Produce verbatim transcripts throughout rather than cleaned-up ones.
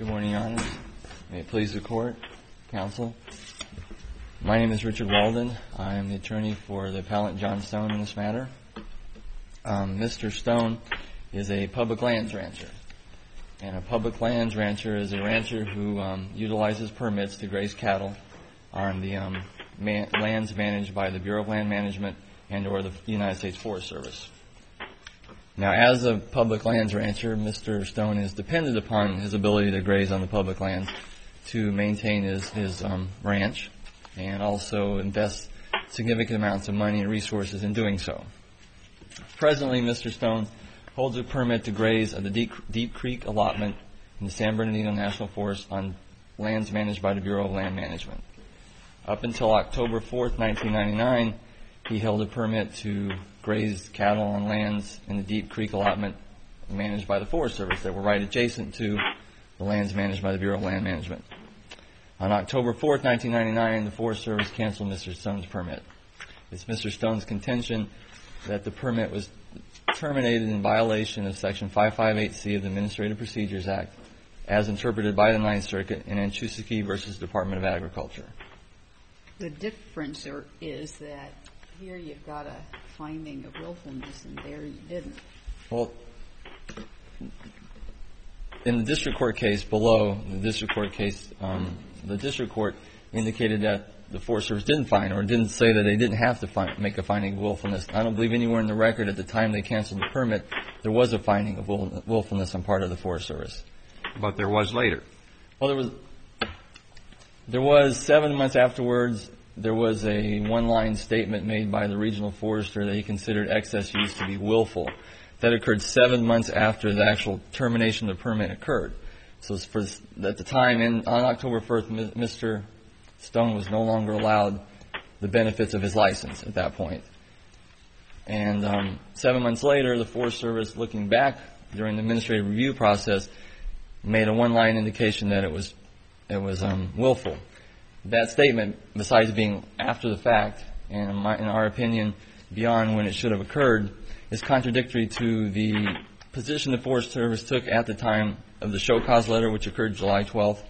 Good morning, Your Honor. May it please the Court, Counsel. My name is Richard Walden. I am the attorney for the appellant John Stone in this matter. Um, Mister Stone is a public lands rancher. And a public lands rancher is a rancher who um, utilizes permits to graze cattle on the um, man- lands managed by the Bureau of Land Management and or the United States Forest Service. Now, as a public lands rancher, Mister Stone is dependent upon his ability to graze on the public lands to maintain his, his um, ranch and also invest significant amounts of money and resources in doing so. Presently, Mister Stone holds a permit to graze at the Deep, Deep Creek allotment in the San Bernardino National Forest on lands managed by the Bureau of Land Management. Up until October fourth, nineteen ninety-nine, he held a permit to graze cattle on lands in the Deep Creek allotment managed by the Forest Service that were right adjacent to the lands managed by the Bureau of Land Management. On October fourth, nineteen ninety-nine, the Forest Service canceled Mister Stone's permit. It's Mister Stone's contention that the permit was terminated in violation of Section five fifty-eight C of the Administrative Procedures Act as interpreted by the Ninth Circuit in Anchusaki versus Department of Agriculture. The difference are, is that here you've got a finding of willfulness and there you didn't. Well, in the district court case below, the district court case, um, the district court indicated that the Forest Service didn't find or didn't say that they didn't have to find, make a finding of willfulness. I don't believe anywhere in the record at the time they canceled the permit there was a finding of will, willfulness on part of the Forest Service. But there was later. Well, there was there was seven months afterwards. There was a one-line statement made by the regional forester that he considered excess use to be willful. That occurred seven months after the actual termination of the permit occurred. So for, at the time, in, on October first, Mister Stone was no longer allowed the benefits of his license at that point. And um, seven months later, the Forest Service, looking back during the administrative review process, made a one-line indication that it was it was um, willful. That statement, besides being after the fact, and in, my, in our opinion, beyond when it should have occurred, is contradictory to the position the Forest Service took at the time of the show cause letter, which occurred July twelfth,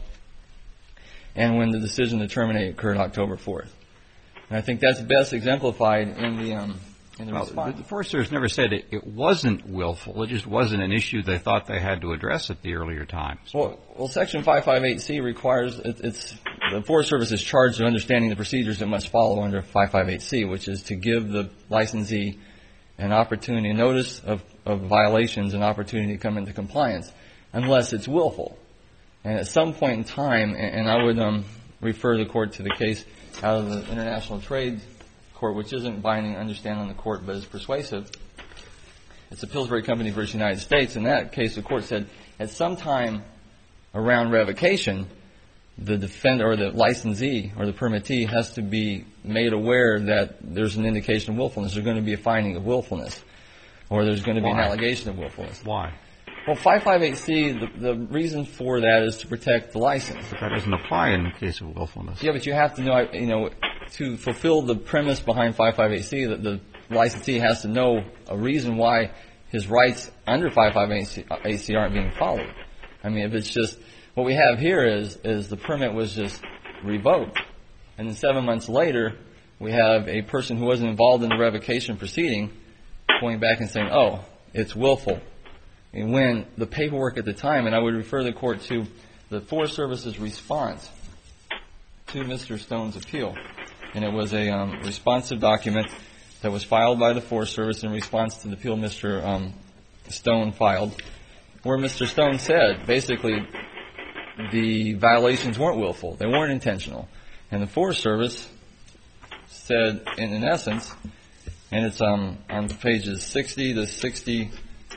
and when the decision to terminate occurred October fourth. And I think that's best exemplified in the um, in the well, response. The Forest Service never said it, it wasn't willful. It just wasn't an issue they thought they had to address at the earlier times. Well, well Section five fifty-eight C requires it, it's the Forest Service is charged with understanding the procedures it must follow under five fifty-eight C, which is to give the licensee an opportunity, a notice of, of violations, an opportunity to come into compliance, unless it's willful. And at some point in time, and, and I would um, refer the court to the case out of the International Trade Court, which isn't binding, understand, on the court, but is persuasive. It's the Pillsbury Company versus United States. In that case, the court said at some time around revocation, the defendant or the licensee or the permittee has to be made aware that there's an indication of willfulness. There's going to be a finding of willfulness, or there's going to be Why? an allegation of willfulness. Why? Well, five fifty-eight C, the, the reason for that is to protect the license. But that doesn't apply in the case of willfulness. Yeah, but you have to know, you know, to fulfill the premise behind five fifty-eight C, that the licensee has to know a reason why his rights under five fifty-eight C aren't being followed. I mean, if it's just, what we have here is, is the permit was just revoked. And then seven months later, we have a person who wasn't involved in the revocation proceeding going back and saying, oh, it's willful. And when the paperwork at the time, and I would refer the court to the Forest Service's response to Mister Stone's appeal. And it was a um, responsive document that was filed by the Forest Service in response to the appeal Mister Um, Stone filed, where Mister Stone said, basically, the violations weren't willful. They weren't intentional. And the Forest Service said, in, in essence, and it's um, on pages sixty to sixty-four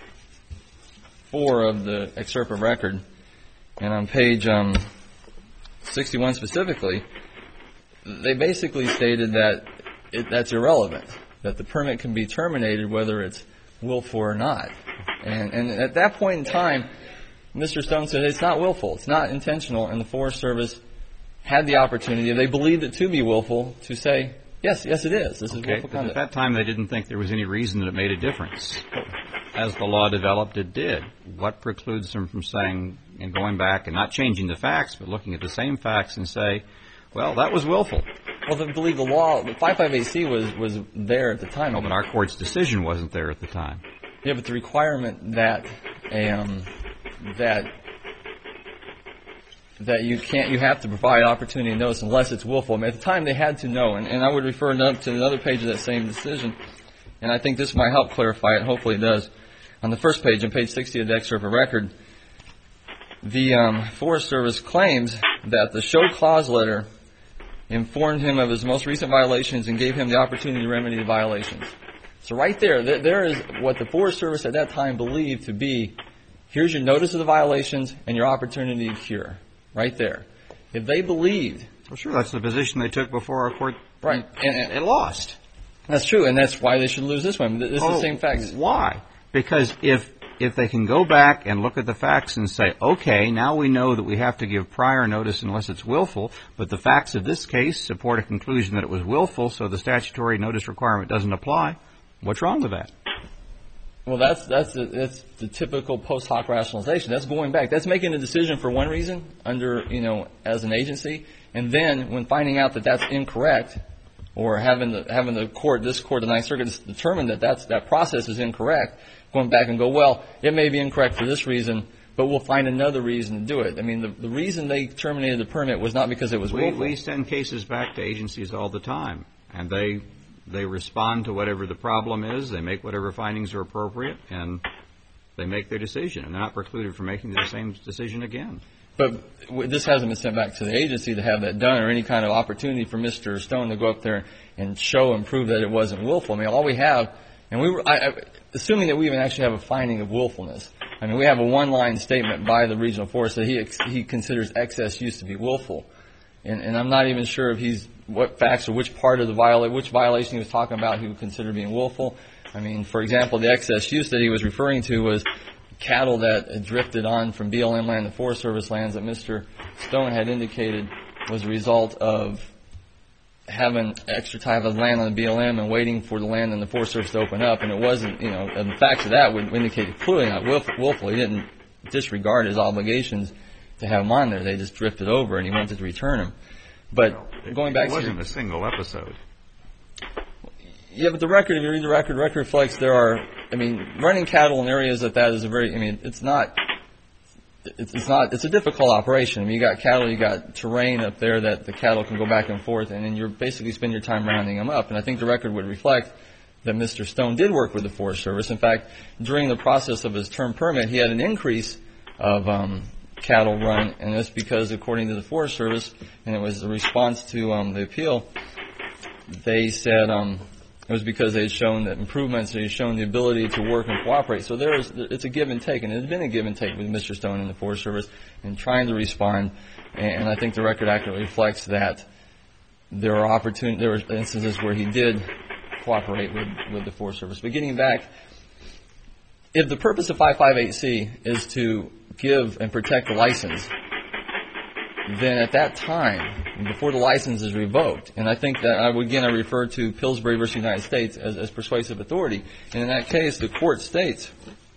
of the excerpt of record, and on page um, sixty-one specifically, they basically stated that it, that's irrelevant, that the permit can be terminated whether it's willful or not. And, and at that point in time, Mister Stone said it's not willful, it's not intentional, and the Forest Service had the opportunity, if they believed it to be willful, to say, yes, yes it is, this is okay, willful conduct. At that time they didn't think there was any reason that it made a difference. as the law developed, it did. What precludes them from saying and going back and not changing the facts, but looking at the same facts and say, well, that was willful? Well, I believe the law, the five fifty-eight C was, was there at the time. No, but our court's decision wasn't there at the time. Yeah, but the requirement that a, um, that that you can't, you have to provide opportunity and notice unless it's willful. I mean, at the time they had to know, and, and I would refer to another page of that same decision, and I think this might help clarify it. Hopefully it does. On the first page, on page sixty of the excerpt of record, the um, Forest Service claims that the show cause letter informed him of his most recent violations and gave him the opportunity to remedy the violations. So right there, th- there is what the Forest Service at that time believed to be, here's your notice of the violations and your opportunity to cure. Right there. If they believed... Well, sure, that's the position they took before our court. Right. And, and it lost. That's true, and that's why they should lose this one. This oh, is the same facts. Why? Because if if they can go back and look at the facts and say, okay, now we know that we have to give prior notice unless it's willful, but the facts of this case support a conclusion that it was willful, so the statutory notice requirement doesn't apply, what's wrong with that? Well, that's that's the, that's the typical post hoc rationalization. That's going back. That's making a decision for one reason under, you know, as an agency, and then when finding out that that's incorrect, or having the having the court, this court, the Ninth Circuit, determine that that's, that process is incorrect, going back and go, well, it may be incorrect for this reason, but we'll find another reason to do it. I mean, the, the reason they terminated the permit was not because it was willful. We, we send cases back to agencies all the time, and they they respond to whatever the problem is, they make whatever findings are appropriate, and they make their decision, and they're not precluded from making the same decision again. But this hasn't been sent back to the agency to have that done, or any kind of opportunity for Mister Stone to go up there and show and prove that it wasn't willful. I mean, all we have, and we were, I, I, assuming that we even actually have a finding of willfulness. I mean, we have a one-line statement by the regional forest that he ex, he considers excess use to be willful, and, and I'm not even sure if he's what facts or which part of the viola, which violation he was talking about he would consider being willful. I mean, for example, the excess use that he was referring to was cattle that drifted on from B L M land to Forest Service lands that Mister Stone had indicated was a result of having extra time of land on the B L M and waiting for the land and the Forest Service to open up, and it wasn't, you know, and the facts of that would indicate clearly not willful. willful. He didn't disregard his obligations to have them on there. They just drifted over, and he wanted to return them. But going back to... It wasn't a single episode. Yeah, but the record, if you read the record, the record reflects there are, I mean, running cattle in areas like that is a very, I mean, it's not, it's, it's not, it's a difficult operation. I mean, you got cattle, you got terrain up there that the cattle can go back and forth, and then you're basically spend your time rounding them up. And I think the record would reflect that Mister Stone did work with the Forest Service. In fact, during the process of his term permit, he had an increase of um, cattle run, and that's because, according to the Forest Service, and it was a response to um, the appeal, they said, um, it was because they had shown that improvements, they had shown the ability to work and cooperate. So there is, it's a give and take, and it has been a give and take with Mister Stone and the Forest Service in trying to respond. And I think the record accurately reflects that there are opportunities, there were instances where he did cooperate with, with the Forest Service. But getting back, if the purpose of five fifty-eight C is to give and protect the license, then at that time, before the license is revoked, and I think that, I would, again, I refer to Pillsbury versus United States as, as persuasive authority. And in that case, the court states,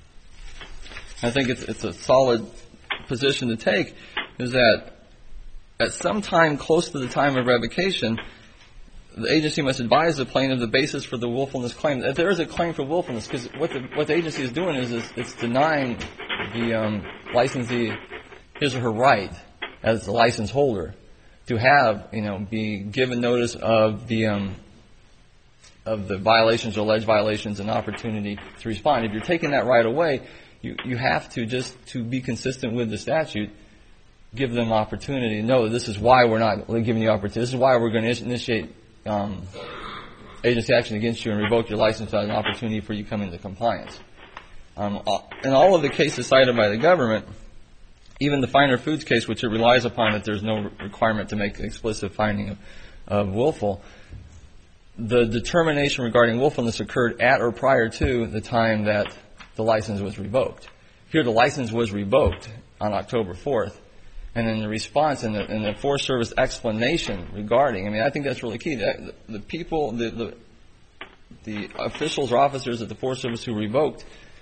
I think it's, it's a solid position to take, is that at some time close to the time of revocation, the agency must advise the plaintiff the basis for the willfulness claim. If there is a claim for willfulness, because what the, what the agency is doing is, is it's denying the um, licensee his or her right as the license holder to have, you know, be given notice of the um, of the violations or alleged violations and opportunity to respond. If you're taking that right away, you you have to, just to be consistent with the statute, give them opportunity to know that this is why we're not giving you opportunity. This is why we're going to initiate um, agency action against you and revoke your license without an opportunity for you to come into compliance. Um, in all of the cases cited by the government, even the Finer Foods case, which it relies upon that there's no requirement to make an explicit finding of, of willful, the determination regarding willfulness occurred at or prior to the time that the license was revoked. Here, the license was revoked on October fourth, and then the response and the, and the Forest Service explanation regarding, I mean, I think that's really key. The, the people, the, the the officials or officers at the Forest Service who revoked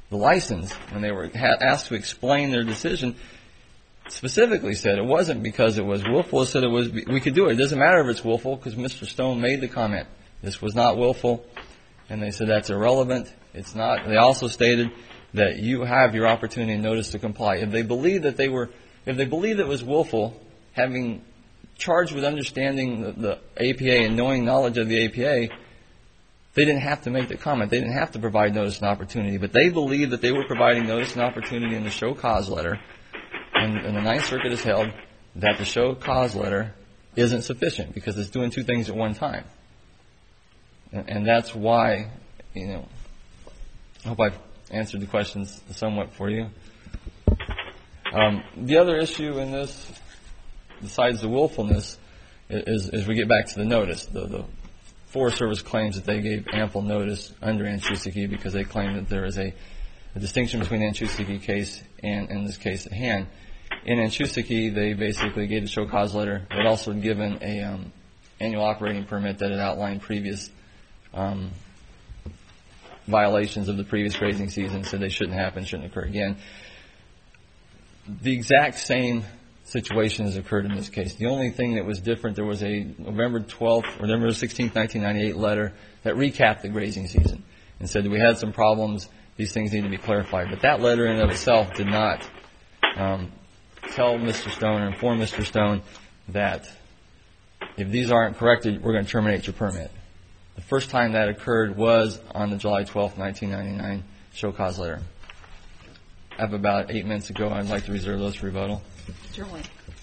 the license, when they were ha- asked to explain their decision, specifically said it wasn't because it was willful. It said it was, we could do it. It doesn't matter if it's willful because Mister Stone made the comment. This was not willful. And they said that's irrelevant. It's not. They also stated that you have your opportunity and notice to comply. If they believed that they were, if they believed it was willful, having charged with understanding the, the A P A and knowing knowledge of the A P A, they didn't have to make the comment. They didn't have to provide notice and opportunity. But they believed that they were providing notice and opportunity in the show cause letter. And, and the Ninth Circuit has held that the show cause letter isn't sufficient because it's doing two things at one time. And, and that's why, you know, I hope I've answered the questions somewhat for you. Um, the other issue in this, besides the willfulness, is, is we get back to the notice. The, the Forest Service claims that they gave ample notice under Anchusaki because they claim that there is a, a distinction between the Anchusaki case and, and this case at hand. In Anchusaki, they basically gave the show cause letter. They'd also given a um, annual operating permit that had outlined previous um, violations of the previous grazing season, said they shouldn't happen, shouldn't occur again. The exact same situation has occurred in this case. The only thing that was different, there was a November twelfth or November sixteenth, nineteen ninety-eight letter that recapped the grazing season and said that we had some problems, these things need to be clarified. But that letter in and of itself did not um, tell Mister Stone or inform Mister Stone that if these aren't corrected, we're going to terminate your permit. The first time that occurred was on the July twelfth, nineteen ninety-nine show cause letter. I have about eight minutes ago. I'd like to reserve those for rebuttal. Certainly.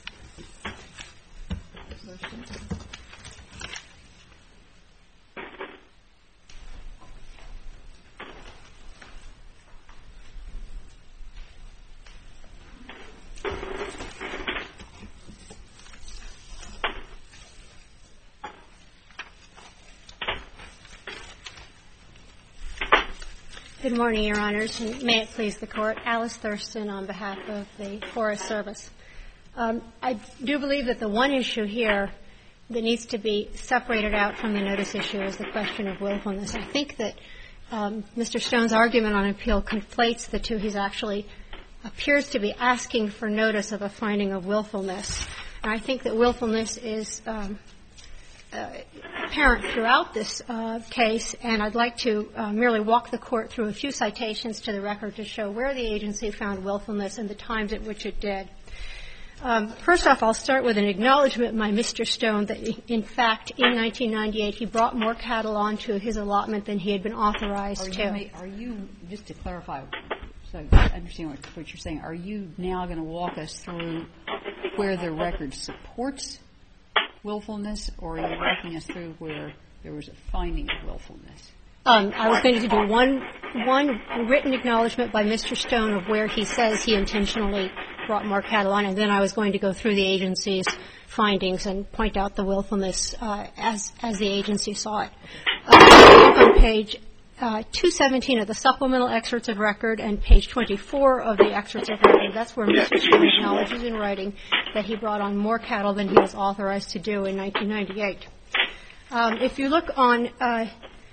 Good morning, Your Honors, and may it please the Court. Alice Thurston on behalf of the Forest Service. Um, I do believe that the one issue here that needs to be separated out from the notice issue is the question of willfulness. I think that um, Mister Stone's argument on appeal conflates the two. He's actually appears to be asking for notice of a finding of willfulness. And I think that willfulness is um, uh, apparent throughout this uh, case, and I'd like to uh, merely walk the Court through a few citations to the record to show where the agency found willfulness and the times at which it did. Um, first off, I'll start with an acknowledgment by Mister Stone that, in fact, in nineteen ninety-eight, he brought more cattle onto his allotment than he had been authorized are to. You, are you, just to clarify, so I understand what, what you're saying, are you now going to walk us through where the record supports willfulness, or are you walking us through where there was a finding of willfulness? Um, I was going to do one one written acknowledgment by Mister Stone of where he says he intentionally brought more cattle on, and then I was going to go through the agency's findings and point out the willfulness uh, as as the agency saw it. Uh, on page uh, two seventeen of the supplemental excerpts of record and page twenty-four of the excerpts of record, that's where Mister Stone acknowledges in writing that he brought on more cattle than he was authorized to do in nineteen ninety-eight. Um, if you look on uh,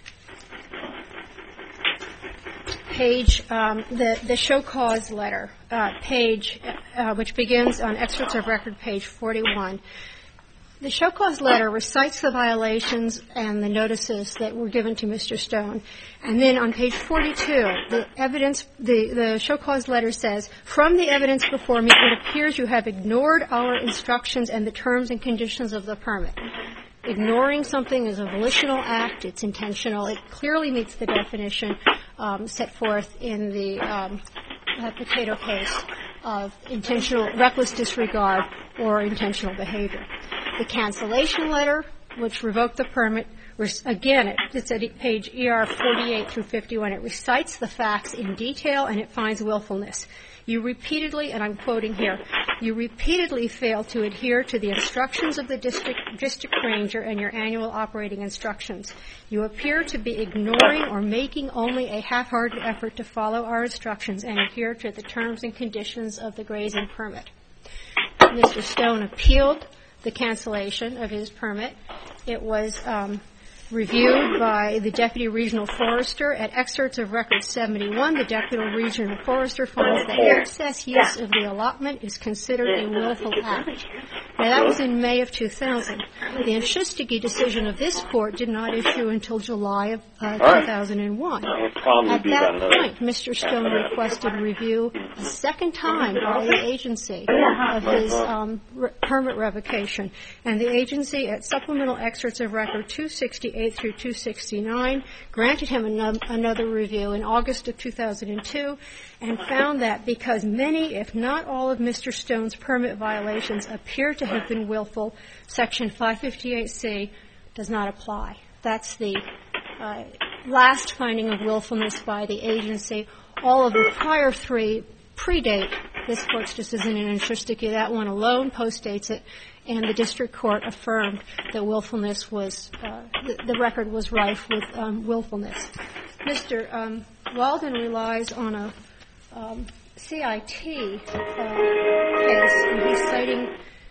page, um, the, the show cause letter, uh, page, uh, which begins on excerpts of record, page forty-one. The show cause letter recites the violations and the notices that were given to Mister Stone. And then on page forty-two, the evidence, the, the show cause letter says, from the evidence before me, it appears you have ignored our instructions and the terms and conditions of the permit. Ignoring something is a volitional act. It's intentional. It clearly meets the definition um, set forth in the um, uh, potato case of intentional, reckless disregard or intentional behavior. The cancellation letter, which revoked the permit, again, it's at page E R forty-eight through fifty-one. It recites the facts in detail and it finds willfulness. You repeatedly, and I'm quoting here, you repeatedly fail to adhere to the instructions of the district, district ranger and your annual operating instructions. You appear to be ignoring or making only a half-hearted effort to follow our instructions and adhere to the terms and conditions of the grazing permit. Mister Stone appealed the cancellation of his permit. It was um, reviewed by the Deputy Regional Forester. At excerpts of Record seventy-one, the Deputy Regional Forester finds that excess use of the allotment is considered a willful act. Now, that was in May of two thousand. The Anschustige decision of this court did not issue until July of uh, two thousand one. At that point, Mister Stone requested review a second time by the agency of his um, re- permit revocation. And the agency, at supplemental excerpts of Record two sixty-eight through two sixty-nine, granted him an- another review in August of two thousand two and found that because many, if not all, of Mister Stone's permit violations appear to have been willful, Section five fifty-eight C does not apply. That's the uh, last finding of willfulness by the agency. All of the prior three predate this Court's decision in Anschustige. That one alone postdates it, and the district court affirmed that willfulness was, uh, the, the record was rife with um, willfulness. Mister Um, Walden relies on a um, C I T uh, case, and he's citing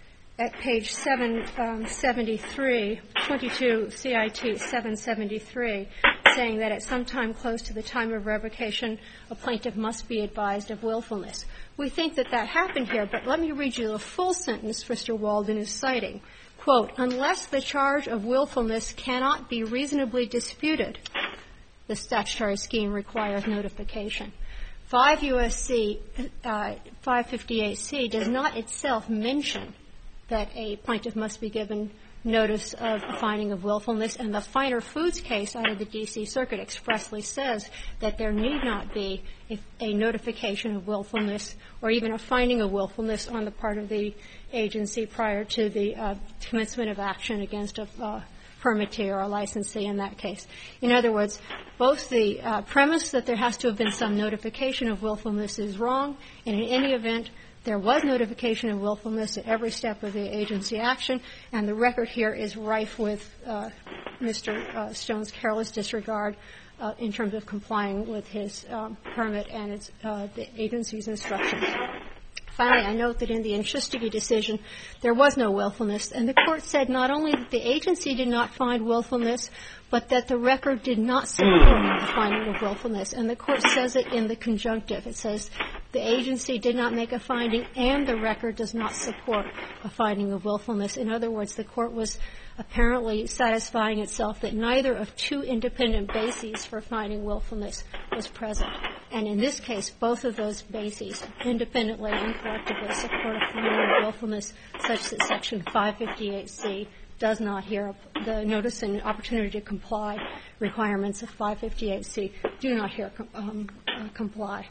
at page seven seventy-three, twenty-two C I T seven seventy-three, saying that at some time close to the time of revocation, a plaintiff must be advised of willfulness. We think that that happened here, but let me read you the full sentence Mister Walden is citing. Quote, unless the charge of willfulness cannot be reasonably disputed, the statutory scheme requires notification. five U S C uh, five fifty-eight C does not itself mention that a plaintiff must be given notice of a finding of willfulness, and the Finer Foods case out of the D C Circuit expressly says that there need not be a, a notification of willfulness or even a finding of willfulness on the part of the agency prior to the uh, commencement of action against a uh, permittee or a licensee in that case. In other words, both the uh, premise that there has to have been some notification of willfulness is wrong, and in any event, there was notification of willfulness at every step of the agency action, and the record here is rife with uh, Mister Uh, Stone's careless disregard uh, in terms of complying with his um, permit and its, uh, the agency's instructions. Finally, I note that in the Anschustige decision, there was no willfulness, and the Court said not only that the agency did not find willfulness, but that the record did not support the finding of willfulness. And the Court says it in the conjunctive. It says the agency did not make a finding and the record does not support a finding of willfulness. In other words, the Court was apparently satisfying itself that neither of two independent bases for finding willfulness was present. And in this case, both of those bases, independently and collectively, support a finding of willfulness such that Section five fifty-eight C does not hear the notice and opportunity to comply requirements of five fifty-eight C do not here um, uh, comply,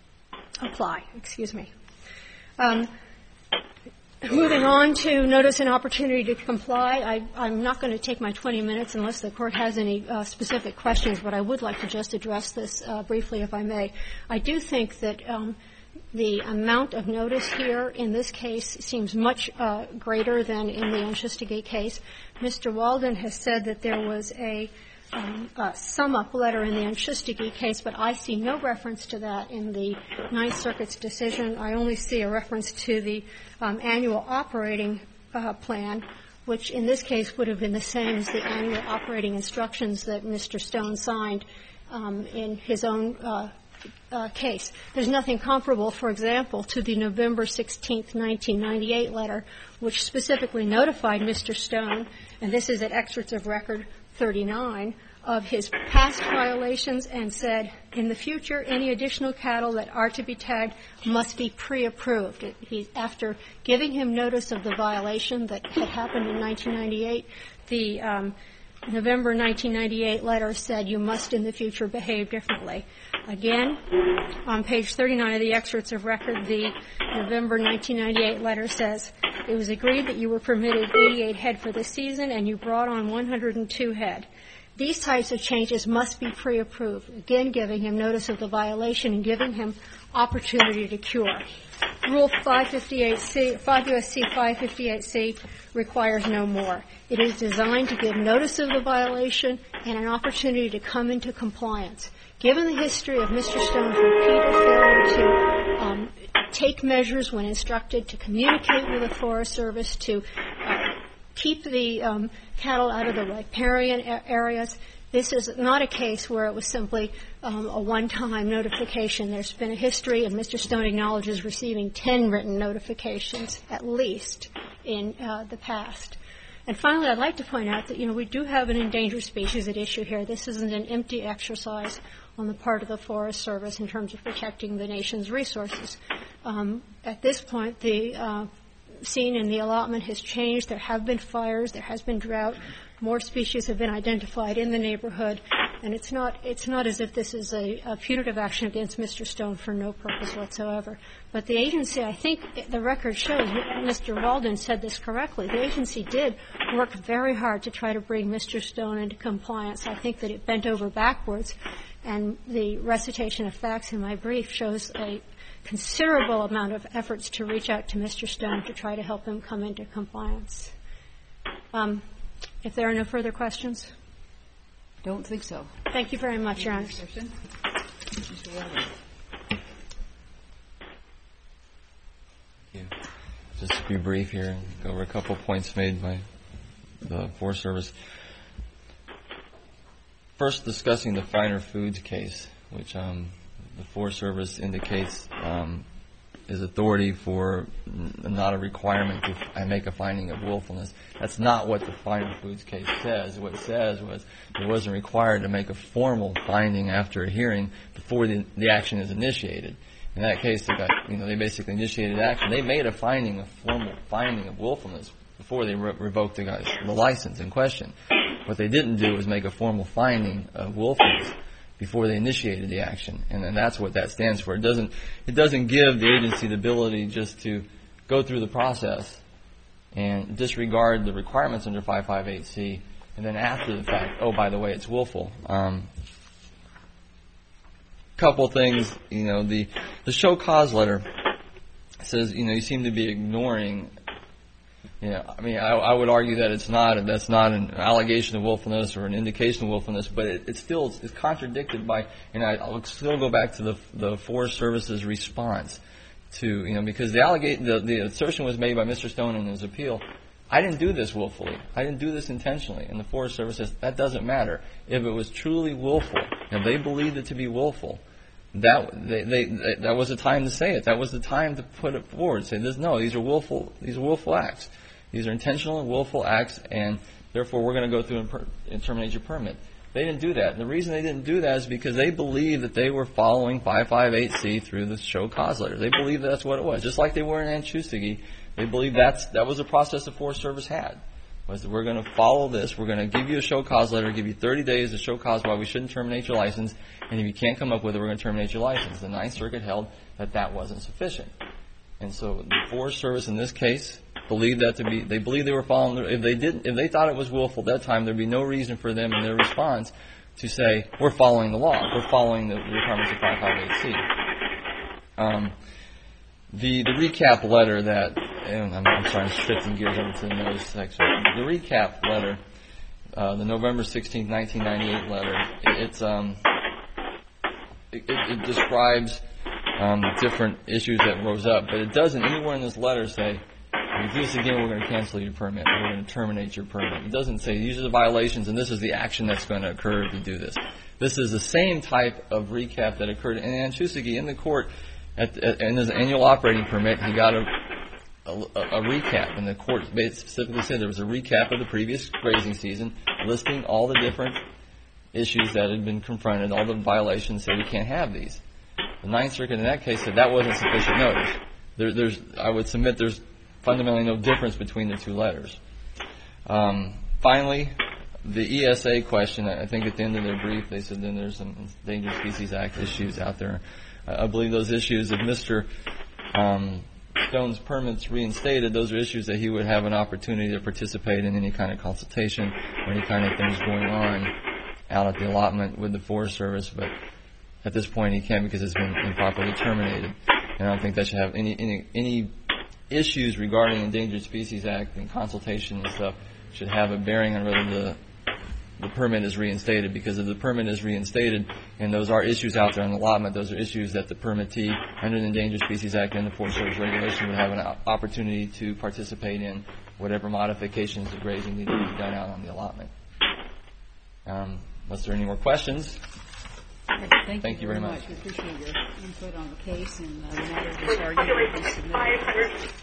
apply, excuse me. Um, moving on to notice and opportunity to comply, I, I'm not going to take my twenty minutes unless the Court has any uh, specific questions, but I would like to just address this uh, briefly, if I may. I do think that um, the amount of notice here in this case seems much uh, greater than in the Anschustige case. Mister Walden has said that there was a um, uh, sum-up letter in the Anschustige case, but I see no reference to that in the Ninth Circuit's decision. I only see a reference to the um, annual operating uh, plan, which in this case would have been the same as the annual operating instructions that Mister Stone signed um, in his own uh Uh, case. There's nothing comparable, for example, to the November sixteenth, nineteen ninety-eight letter, which specifically notified Mister Stone, and this is at excerpts of Record thirty-nine, of his past violations and said, in the future, any additional cattle that are to be tagged must be pre-approved. It, he, after giving him notice of the violation that had happened in nineteen ninety-eight, the um, November nineteen ninety-eight letter said you must in the future behave differently. Again, on page thirty-nine of the excerpts of record, the November nineteen ninety-eight letter says, it was agreed that you were permitted eighty-eight head for the season and you brought on one hundred two head. These types of changes must be pre-approved, again giving him notice of the violation and giving him opportunity to cure. Rule five fifty-eight C, five U S C five fifty-eight C requires no more. It is designed to give notice of the violation and an opportunity to come into compliance. Given the history of Mister Stone's repeated failure to um, take measures when instructed, to communicate with the Forest Service, to uh, keep the um, cattle out of the riparian areas. This is not a case where it was simply um, a one-time notification. There's been a history, and Mister Stone acknowledges receiving ten written notifications at least in uh, the past. And finally, I'd like to point out that, you know, we do have an endangered species at issue here. This isn't an empty exercise on the part of the Forest Service in terms of protecting the nation's resources. Um, at this point, the uh, scene in the allotment has changed. There have been fires. There has been drought. More species have been identified in the neighborhood, and it's not it's not as if this is a, a punitive action against Mister Stone for no purpose whatsoever. But the agency, I think the record shows, Mister Walden said this correctly, the agency did work very hard to try to bring Mister Stone into compliance. I think that it bent over backwards, and the recitation of facts in my brief shows a considerable amount of efforts to reach out to Mister Stone to try to help him come into compliance. Um, If there are no further questions. Don't think so. Thank you very much, Your Honor. Mister Walden. Thank you. Just to be brief here and go over a couple of points made by the Forest Service. First, discussing the Finer Foods case, which um, the Forest Service indicates um, is authority for not a requirement to make a finding of willfulness. That's not what the Finer Foods case says. What it says was it wasn't required to make a formal finding after a hearing before the, the action is initiated. In that case, they got, you know, they basically initiated action. They made a finding, a formal finding of willfulness before they re- revoked the guy's the license in question. What they didn't do was make a formal finding of willfulness before they initiated the action, and, and that's what that stands for. It doesn't it doesn't give the agency the ability just to go through the process and disregard the requirements under five fifty-eight C, and then after the fact, oh, by the way, it's willful. Um, couple things, you know, the the show cause letter says, you know, you seem to be ignoring. You know, I mean, I, I would argue that it's not, that's not an allegation of willfulness or an indication of willfulness, but it, it still is contradicted by, and I, I'll still go back to the the Forest Service's response to, you know, because the allegation, the, the assertion was made by Mister Stone in his appeal, I didn't do this willfully, I didn't do this intentionally, and the Forest Service says that doesn't matter. If it was truly willful, and they believed it to be willful, that they, they, they that was the time to say it. That was the time to put it forward. Say this, no, these are willful, these are willful acts. These are intentional and willful acts, and therefore we're going to go through and, per- and terminate your permit. They didn't do that. And the reason they didn't do that is because they believed that they were following five fifty-eight C through the show cause letter. They believed that's what it was. Just like they were in Anchustegee, they believed that's, that was the process the Forest Service had. Was that we're going to follow this. We're going to give you a show cause letter, give you thirty days to show cause why we shouldn't terminate your license, and if you can't come up with it, we're going to terminate your license. The Ninth Circuit held that that wasn't sufficient. And so the Forest Service in this case believed that to be, they believed they were following, if they didn't, if they thought it was willful at that time, there'd be no reason for them in their response to say, we're following the law, we're following the requirements of five fifty-eight C. Um, the, the recap letter that, and I'm, I'm sorry, I'm shifting gears over to the notice section. The recap letter, uh, the November sixteenth, nineteen ninety-eight letter, it, it's, um, it, it, it describes um, different issues that rose up, but it doesn't anywhere in this letter say, if you do this again, we're going to cancel your permit. We're going to terminate your permit. It doesn't say these are the violations and this is the action that's going to occur if you do this. This is the same type of recap that occurred in Anchustegee in the court. At, at, in his annual operating permit, he got a, a, a recap, and the court specifically said there was a recap of the previous grazing season, listing all the different issues that had been confronted, all the violations, said we can't have these. The Ninth Circuit in that case said that wasn't sufficient notice. There, there's, I would submit there's fundamentally no difference between the two letters. Um, finally, the E S A question, I think at the end of their brief they said then there's some Endangered Species Act issues out there. Uh, I believe those issues, if Mister Um, Stone's permits reinstated, those are issues that he would have an opportunity to participate in any kind of consultation or any kind of things going on out at the allotment with the Forest Service, but at this point he can't because it's been improperly terminated. And I don't think that should have any any any issues regarding Endangered Species Act and consultation and stuff should have a bearing on whether the the permit is reinstated, because if the permit is reinstated and those are issues out there on the allotment, those are issues that the permittee under the Endangered Species Act and the Forest Service regulation would have an opportunity to participate in whatever modifications to grazing need to be done out on the allotment. Um, unless there are any more questions. Thank, Thank you very much. We appreciate your input on the case, and uh, the matter is argued and submitted.